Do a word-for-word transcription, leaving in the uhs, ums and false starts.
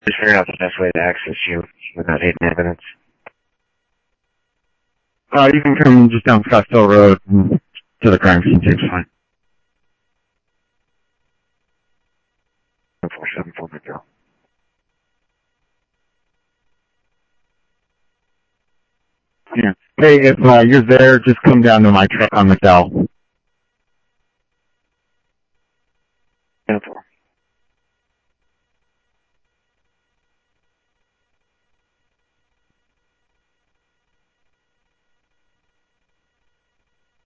Just figuring out the best way to access you without hidden evidence. Uh, you can come just down Scottsdale Road to the crime scene. It's fine. four seven four Victor. Yeah. Hey, if uh, you're there, just come down to my truck on McDowell. ten four.